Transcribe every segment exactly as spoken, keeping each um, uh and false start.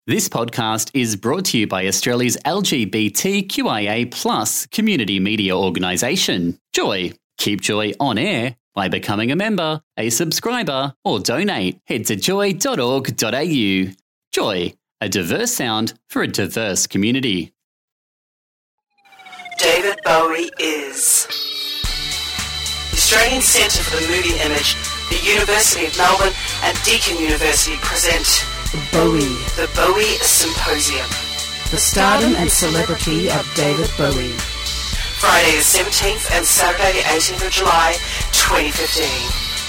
This podcast is brought to you by Australia's L G B T Q I A plus community media organisation, Joy. Keep Joy on air by becoming a member, a subscriber, or donate. Head to joy dot org dot a u. Joy, a diverse sound for a diverse community. David Bowie is. The Australian Centre for the Moving Image, the University of Melbourne and Deakin University present Bowie, the Bowie Symposium. the stardom and celebrity of David Bowie. Friday the seventeenth and Saturday the eighteenth of July, twenty fifteen.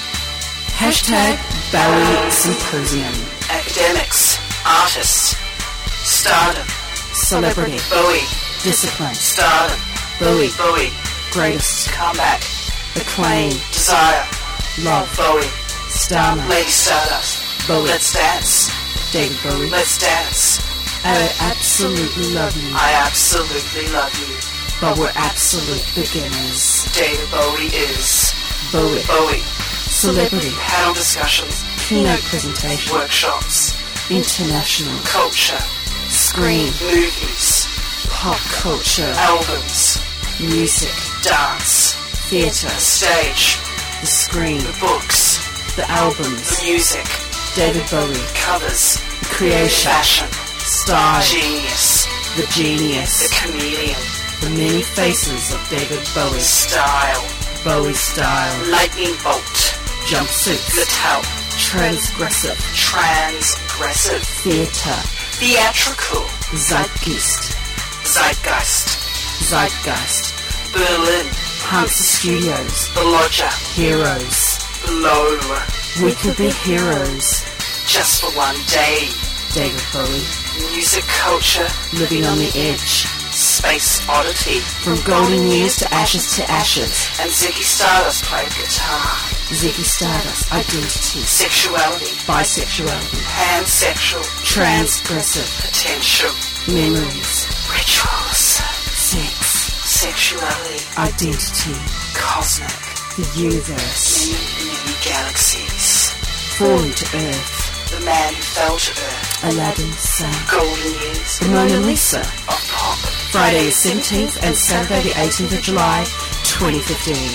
Hashtag Bowie Symposium. Academics, artists, stardom, Celebrity, Bowie, discipline, stardom, Bowie, Bowie, greatest, comeback, acclaim, desire, love, Bowie, starman, Lady Stardust, Bowie, let's dance, David Bowie. let's dance. I absolutely love you, I absolutely love you. but we're absolute beginners. David Bowie is. Bowie, Bowie, celebrity, panel discussions, keynote presentation, workshops, international, culture, screen, movies, pop culture, albums, music, dance, theatre, stage, the screen, the books, the albums, the music, David Bowie, covers, creation, fashion, style, genius, the genius, the comedian, the many faces of David Bowie, style, Bowie style, lightning bolt, jumpsuits, the tout, transgressive, transgressive, theatre, theatrical, zeitgeist, zeitgeist, zeitgeist, Berlin, Hansa Studios, the lodger, heroes, low, we could be heroes, just for one day, David Bowie, music culture, living on the edge, space oddity, from golden years to ashes to ashes, and Ziggy Stardust played guitar, Ziggy Stardust, identity, sexuality, bisexuality, pansexual, transgressive, potential, memories, rituals, sex, sexuality, identity, cosmic, the universe, many, many galaxies, falling to earth, the man who fell to earth, Aladdin sang, golden years the Mona Lisa, of pop, Friday the seventeenth and Saturday the eighteenth of July, twenty fifteen.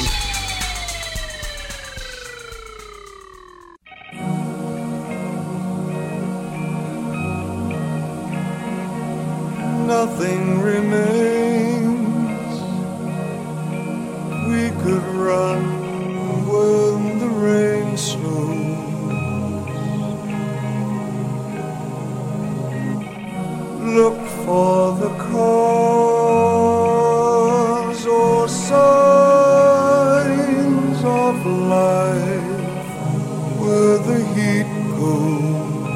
Nothing remains. We could run when the rain slows. Look for the cause or signs of life where the heat goes.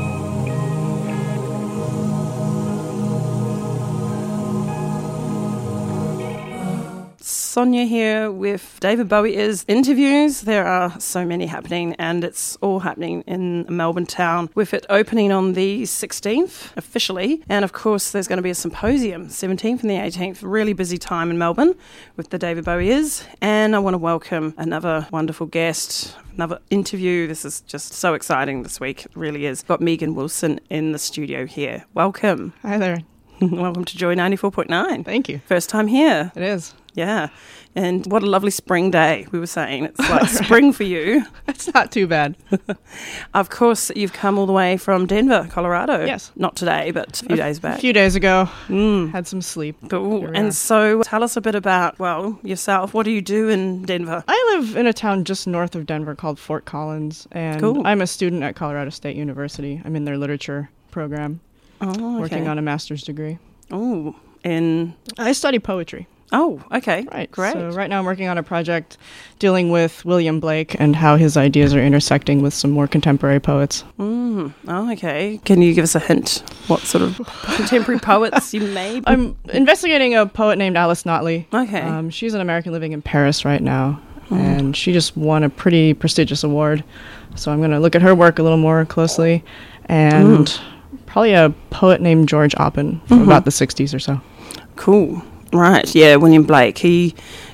Sonia here with David Bowie is interviews. There are so many happening, and it's all happening in Melbourne town, with it opening on the sixteenth officially. And of course, there's going to be a symposium, seventeenth and the eighteenth. Really busy time in Melbourne with the David Bowie is. And I want to welcome another wonderful guest, another interview. This is just so exciting this week. It really is. Got Megan Wilson in the studio here. Welcome. Hi there. Welcome to Joy ninety-four point nine. Thank you. First time here. It is. Yeah. And what a lovely spring day, we were saying. It's like spring for you. It's not too bad. Of course, you've come all the way from Denver, Colorado. Yes. Not today, but a few days back. A few days ago. Mm. Had some sleep. But, ooh, Here we and are. so tell us a bit about, well, yourself. What do you do in Denver? I live in a town just north of Denver called Fort Collins, and Cool. I'm a student at Colorado State University. I'm in their literature program, Oh, okay. working on a master's degree. Oh, in... I study poetry. Oh, okay. Right. Great. So right now I'm working on a project dealing with William Blake and how his ideas are intersecting with some more contemporary poets. Mm. Oh, okay. Can you give us a hint what sort of contemporary poets you may be? I'm investigating a poet named Alice Notley. Okay. Um, she's an American living in Paris right now, and she just won a pretty prestigious award. So I'm going to look at her work a little more closely, and Mm. probably a poet named George Oppen from Mhm. about the sixties or so. Cool. Right, yeah, William Blake. He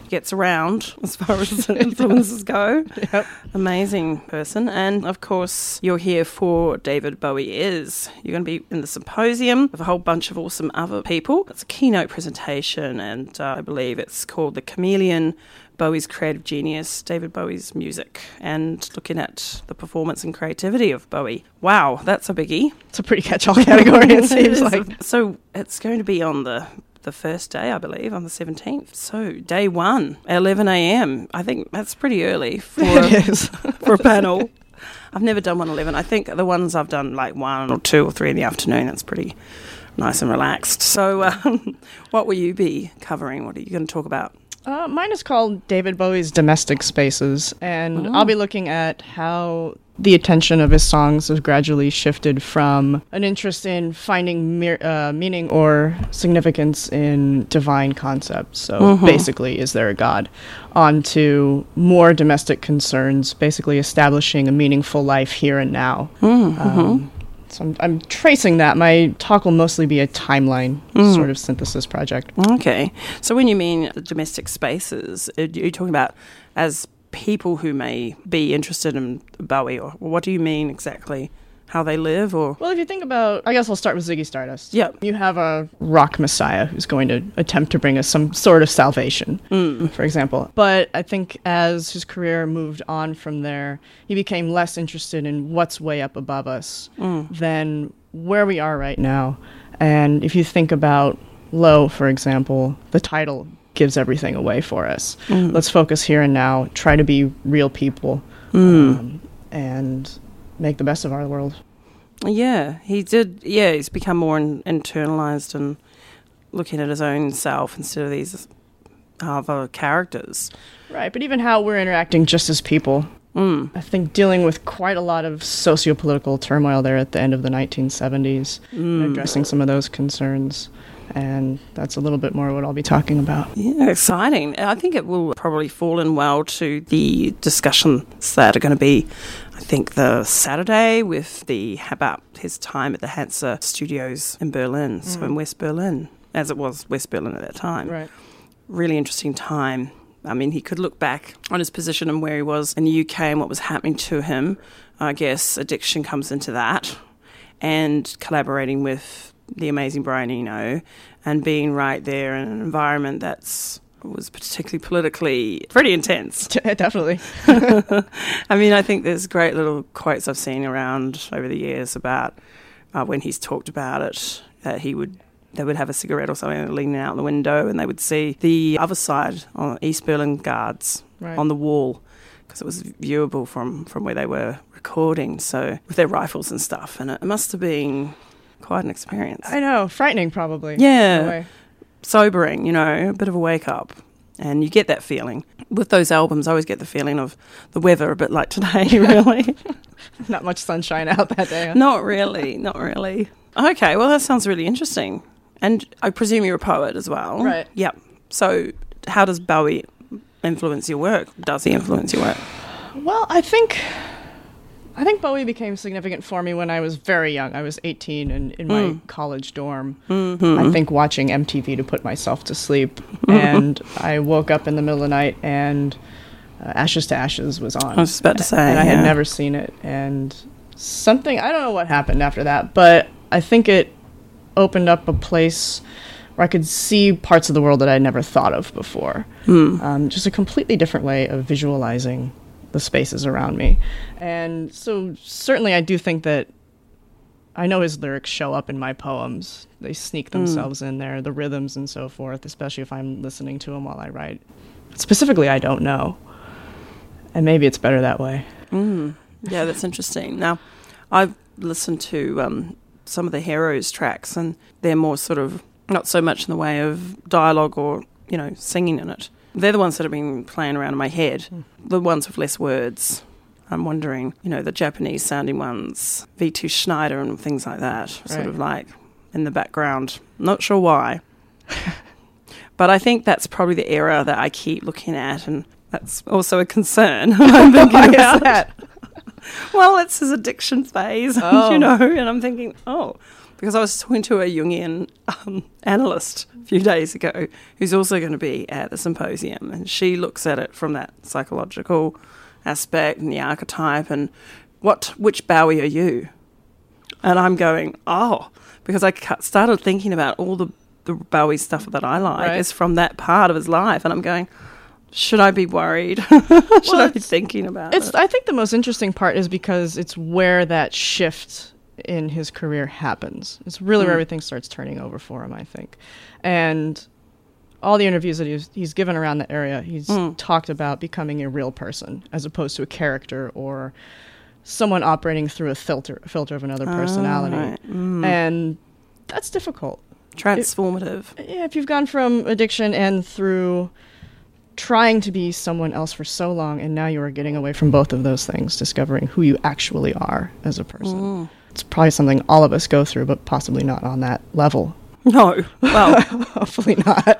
gets around as far as influences go. Yep. Amazing person. And of course, you're here for David Bowie Is. You're going to be in the symposium with a whole bunch of awesome other people. It's a keynote presentation, and uh, I believe it's called The Chameleon, Bowie's Creative Genius, David Bowie's Music, and looking at the performance and creativity of Bowie. Wow, that's a biggie. It's a pretty catch-all category, it seems like. So it's going to be on the the first day, I believe, on the seventeenth. So day one, eleven a.m. I think that's pretty early for, It is. for a panel. I've never done one eleven. I think the ones I've done like one or two or three in the afternoon, that's pretty nice and relaxed. So um, what will you be covering? What are you going to talk about? Uh, mine is called David Bowie's Domestic Spaces, and Oh. I'll be looking at how the attention of his songs has gradually shifted from an interest in finding mere, uh, meaning or significance in divine concepts, so Mhm. basically, is there a God, onto more domestic concerns, basically establishing a meaningful life here and now. Mm-hmm. Um, so I'm, I'm tracing that. My talk will mostly be a timeline sort of synthesis project. Okay. So when you mean the domestic spaces, are you talking about as people who may be interested in Bowie, or what do you mean exactly? How they live, or? Well, if you think about, I guess I'll start with Ziggy Stardust. Yep. You have a rock messiah who's going to attempt to bring us some sort of salvation, Mm. for example. But I think as his career moved on from there, he became less interested in what's way up above us Mm. than where we are right now. And if you think about Low, for example, the title gives everything away for us. Mm. Let's focus here and now, try to be real people, Mm. um, and make the best of our world. Yeah, he did. Yeah, he's become more in, internalized and looking at his own self instead of these other characters. Right, but even how we're interacting just as people. Mm. I think dealing with quite a lot of socio-political turmoil there at the end of the nineteen seventies, and Mm. addressing some of those concerns. And that's a little bit more what I'll be talking about. Yeah, exciting. I think it will probably fall in well to the discussions that are going to be, I think, the Saturday with the about his time at the Hansa Studios in Berlin, so in West Berlin, as it was West Berlin at that time. Right. Really interesting time. I mean, he could look back on his position and where he was in the U K and what was happening to him. I guess addiction comes into that, and collaborating with the amazing Brian Eno and being right there in an environment that's was particularly politically pretty intense. Definitely. I mean, I think there's great little quotes I've seen around over the years about uh, when he's talked about it, that he would they would have a cigarette or something leaning out the window and they would see the other side on East Berlin guards Right. on the wall because it was viewable from, from where they were recording, so with their rifles and stuff, and it must have been quite an experience. I know, frightening probably. Yeah. in a way. Sobering, you know, a bit of a wake up. And you get that feeling. With those albums, I always get the feeling of the weather a bit like today, really. Not much sunshine out that day. Huh? Not really, not really. Okay, well, that sounds really interesting. And I presume you're a poet as well. Right. Yep. So how does Bowie influence your work? Does he influence your work? Well, I think I think Bowie became significant for me when I was very young. I was eighteen and in my Mm. college dorm. Mm-hmm. I think watching M T V to put myself to sleep. And I woke up in the middle of the night and uh, Ashes to Ashes was on. I was just about to say, And I yeah. had never seen it. And something, I don't know what happened after that, but I think it opened up a place where I could see parts of the world that I'd never thought of before. Mm. Um, just a completely different way of visualizing the spaces around me. And so certainly I do think that I know his lyrics show up in my poems. They sneak themselves in there, the rhythms and so forth, especially if I'm listening to them while I write. Specifically, I don't know. And maybe it's better that way. Mm. Yeah, that's interesting. Now, I've listened to um, some of the Heroes tracks, and they're more sort of not so much in the way of dialogue or, you know, singing in it. They're the ones that have been playing around in my head, Mm. the ones with less words. I'm wondering, you know, the Japanese-sounding ones, V two Schneider and things like that, sort Right. of like in the background. Not sure why. But I think that's probably the era that I keep looking at, and that's also a concern. I'm thinking Why is about. that? Well, it's his addiction phase, Oh. you know, and I'm thinking, oh, Because I was talking to a Jungian um, analyst a few days ago who's also going to be at the symposium, and she looks at it from that psychological aspect and the archetype and what which Bowie are you? And I'm going, oh, because I ca- started thinking about all the, the Bowie stuff that I like Right. is from that part of his life, and I'm going, should I be worried? Should Well, I be it's- thinking about It's. it? I think the most interesting part is because it's where that shift in his career happens. It's really where everything starts turning over for him, I think. And all the interviews that he's, he's given around the area, he's talked about becoming a real person as opposed to a character or someone operating through a filter filter of another personality. right. And that's difficult. Transformative. Yeah, if you've gone from addiction and through trying to be someone else for so long, and now you are getting away from both of those things, discovering who you actually are as a person. It's probably something all of us go through, but possibly not on that level. No. Well, Hopefully not.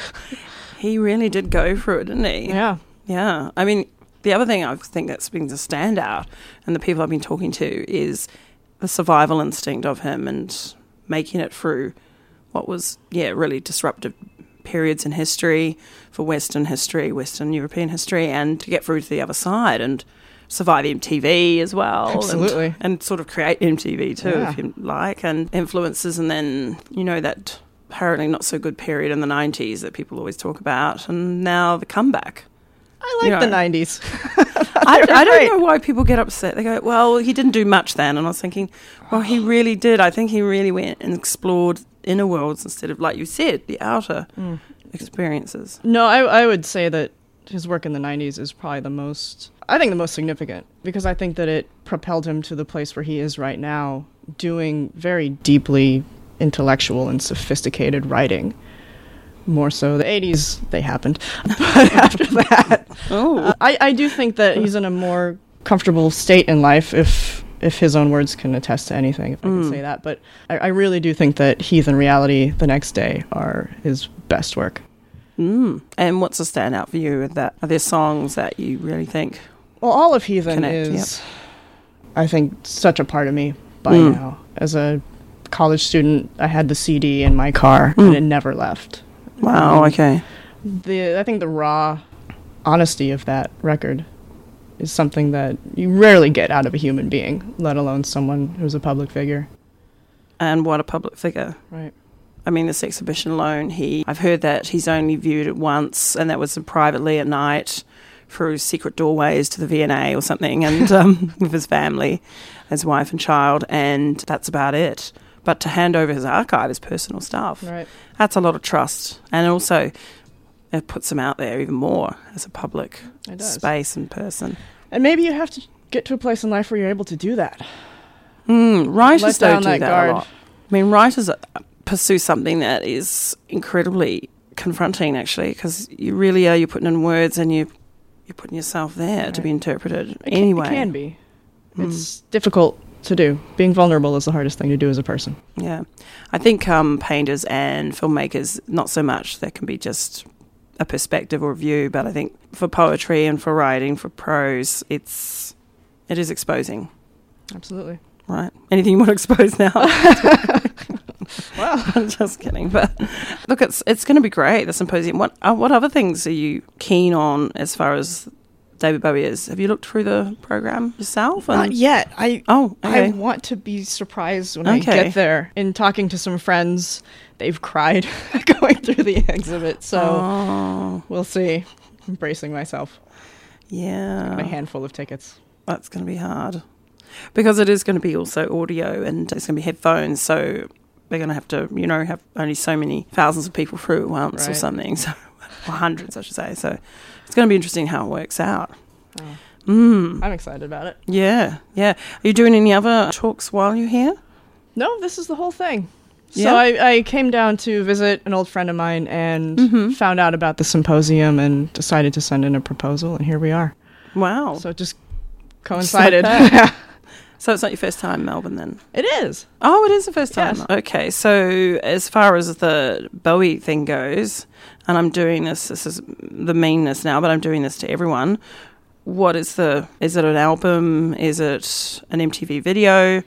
he really did go through it, didn't he? Yeah. Yeah. I mean, the other thing I think that's been the standout, and the people I've been talking to, is the survival instinct of him and making it through what was, yeah, really disruptive periods in history, for Western history, Western European history, and to get through to the other side and survive M T V as well. Absolutely. And, and sort of create M T V too, Yeah. if you like, and influences, and then, you know, that apparently not so good period in the nineties that people always talk about, and now the comeback. I like You the know. nineties. I, I great. don't know why people get upset. They go, well, he didn't do much then. And I was thinking, well, he really did. I think he really went and explored inner worlds instead of, like you said, the outer experiences. No, I, I would say that his work in the nineties is probably the most, I think the most significant, because I think that it propelled him to the place where he is right now, doing very deeply intellectual and sophisticated writing. More so, the eighties, they happened. But after that, Oh, I, I do think that he's in a more comfortable state in life, if if his own words can attest to anything, if I can say that. But I, I really do think that Heath and Reality the Next Day are his best work. mm. And what's a standout for you with that? Are there songs that you really think? Well, all of Heathen Connect, is, I think, such a part of me by Mm. now. As a college student, I had the C D in my car, Mm. and it never left. Wow, Um, okay. The I think the raw honesty of that record is something that you rarely get out of a human being, let alone someone who's a public figure. And what a public figure. Right. I mean, this exhibition alone, he, I've heard that he's only viewed it once, and that was privately at night through secret doorways to the V and A or something, and um, with his family, his wife and child, and that's about it. But to hand over his archive, his personal stuff, Right. that's a lot of trust. And also, it puts him out there even more as a public It does. space and person. And maybe you have to get to a place in life where you're able to do that. Mm, writers Let don't down do that that guard. a lot. I mean, writers uh, pursue something that is incredibly confronting, actually, because you really are, you're putting in words and you, you're putting yourself there to be interpreted It can, anyway. it can be. It's difficult to do. Being vulnerable is the hardest thing to do as a person. Yeah. I think um, painters and filmmakers, not so much. That can be just a perspective or view, but I think for poetry and for writing, for prose, it's it is exposing, Absolutely. right? Anything you want to expose now? Well, I'm just kidding. But look, it's it's going to be great, the symposium. What uh, what other things are you keen on as far as David Bowie is? Have you looked through the program yourself? not yet. I Oh, okay. I want to be surprised when I Okay. get there. In talking to some friends, they've cried going through the exhibit. So Oh, we'll see. I'm bracing myself. yeah. A handful of tickets. That's going to be hard because it is going to be also audio and it's going to be headphones. So they're going to have to, you know, have only so many thousands of people through at once or Right. something. So, or hundreds, I should say. So it's going to be interesting how it works out. Oh. Mm, I'm excited about it. yeah, yeah. Are you doing any other talks while you're here? No, this is the whole thing. Yeah? So I, I came down to visit an old friend of mine and Mhm. found out about the symposium and decided to send in a proposal, and here we are. Wow. So it just coincided. that. So it's not your first time in Melbourne then? It is. Oh, it is the first time. Yes. Okay, so as far as the Bowie thing goes, and I'm doing this, this is the meanness now, but I'm doing this to everyone. What is the, is it an album? Is it an M T V video?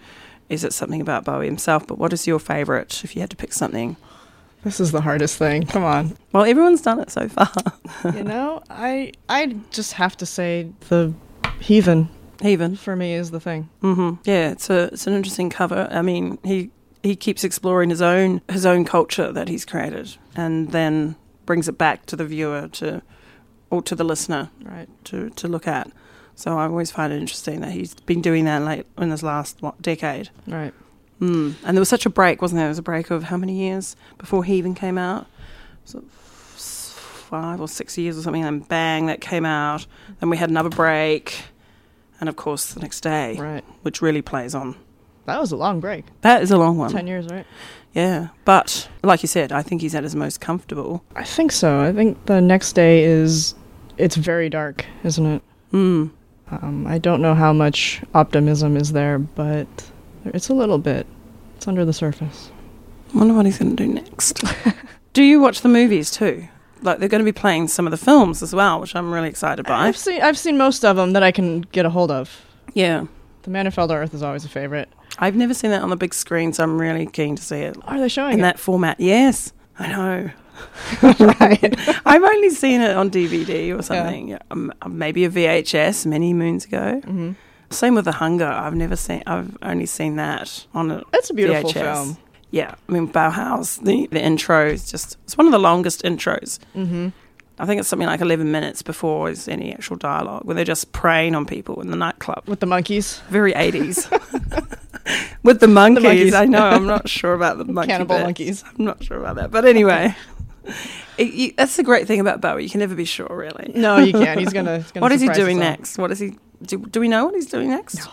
is it something about Bowie himself? But what is your favourite if you had to pick something? This is the hardest thing. Come on. Well, everyone's done it so far. You know, I I just have to say the Heathen. Heathen. For me is the thing. Mm-hmm. Yeah, it's a it's an interesting cover. I mean, he he keeps exploring his own his own culture that he's created, and then brings it back to the viewer to or to the listener, right? To to look at. So I always find it interesting that he's been doing that late in his last what, decade. Right. Mm. And there was such a break, wasn't there? There was a break of how many years before he even came out? So five or six years or something, and bang, that came out. Then we had another break, and of course the next day, right, which really plays on. That was a long break. That is a long one. Ten years, right? Yeah, but like you said, I think he's at his most comfortable. I think so. I think the next day is, it's very dark, isn't it? Mm. Um, I don't know how much optimism is there, but it's a little bit. It's under the surface. I wonder what he's going to do next. Do you watch the movies too? Like, they're going to be playing some of the films as well, which I'm really excited by. I've seen I've seen most of them that I can get a hold of. Yeah. The Man Who Fell to Earth is always a favorite. I've never seen that on the big screen, so I'm really keen to see it. Are they showing in it? that format? Yes, I know. Right. I've only seen it on D V D or something. Yeah. Um, maybe a V H S many moons ago. Mm-hmm. Same with The Hunger. I've never seen. I've only seen that on a. It's a beautiful V H S. film. Yeah, I mean Bauhaus. The the intro is just. It's one of the longest intros. Mm-hmm. I think it's something like eleven minutes before there's any actual dialogue, where they're just preying on people in the nightclub with the monkeys. Very eighties. With the monkeys. the monkeys, I know. I'm not sure about the monkey cannibal bit. monkeys. I'm not sure about that, but anyway. It, you, that's the great thing about Bowie. You can never be sure, really. No, you can't. He's gonna. He's gonna what is he surprise doing us all. next? What is he? Do, do we know what he's doing next? No.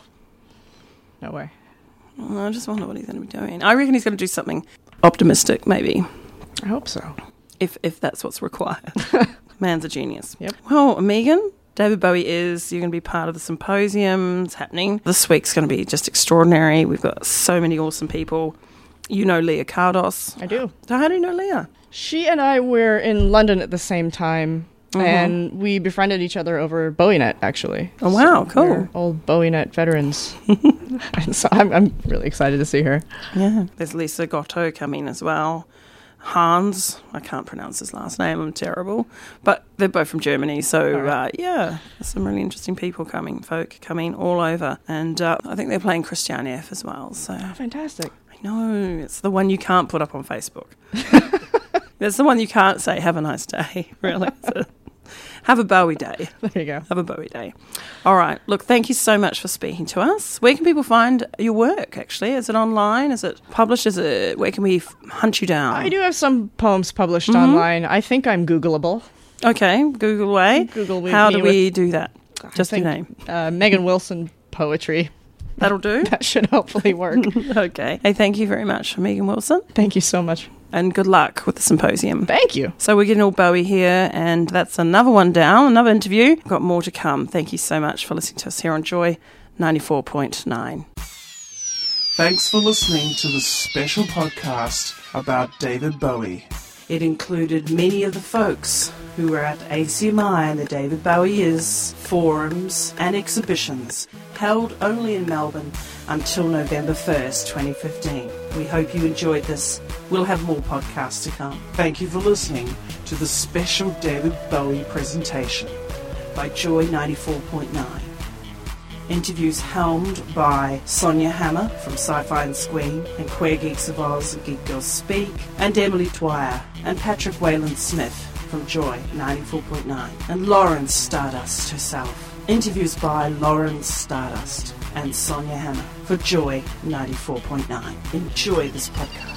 No way. Well, I just wonder what he's going to be doing. I reckon he's going to do something optimistic, maybe. I hope so. If if that's what's required. Man's a genius. Yep. Well, Megan, David Bowie is. You're going to be part of the symposium. It's happening. This week's going to be just extraordinary. We've got so many awesome people. You know Leah Cardos. I do. So how do you know Leah? She and I were in London at the same time, mm-hmm. and we befriended each other over BowieNet, actually. Oh, wow, so cool. We're old BowieNet veterans. And so I'm, I'm really excited to see her. Yeah. There's Lisa Gotto coming as well. Hans, I can't pronounce his last name, I'm terrible. But they're both from Germany, so right. uh, yeah, there's some really interesting people coming, folk coming all over. And uh, I think they're playing Christian F as well. So oh, fantastic. I know, it's the one you can't put up on Facebook. It's the one you can't say, have a nice day, really. So, have a Bowie day. There you go. Have a Bowie day. All right. Look, thank you so much for speaking to us. Where can people find your work, actually? Is it online? Is it published? Is it, where can we f- hunt you down? I do have some poems published mm-hmm. online. I think I'm Googleable. Okay. Google away. Google me. How do we with, do that? Just your name. Uh, Megan Wilson Poetry. That'll do. That should hopefully work. Okay. Hey, thank you very much, Megan Wilson. Thank you so much. And good luck with the symposium. Thank you. So we're getting all Bowie here, and that's another one down, another interview. We've got more to come. Thank you so much for listening to us here on Joy ninety-four point nine. Thanks for listening to this special podcast about David Bowie. It included many of the folks who were at A C M I and the David Bowie Is forums and exhibitions held only in Melbourne until November first, twenty fifteen. We hope you enjoyed this. We'll have more podcasts to come. Thank you for listening to the special David Bowie presentation by Joy ninety-four point nine. Interviews helmed by Sonia Hammer from Sci-Fi and Squeen, and Queer Geeks of Oz and Geek Girls Speak, and Emily Dwyer, and Patrick Wayland Smith from Joy ninety-four point nine, and Lauren Stardust herself. Interviews by Lauren Stardust and Sonia Hammer for Joy ninety-four point nine. Enjoy this podcast.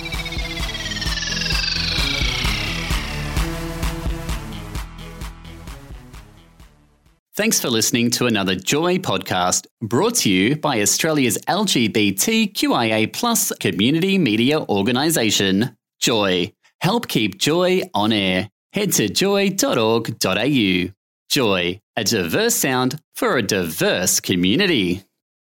Thanks for listening to another Joy podcast brought to you by Australia's L G B T Q I A plus community media organisation, Joy. Help keep Joy on air. Head to joy dot org dot a u. Joy, a diverse sound for a diverse community.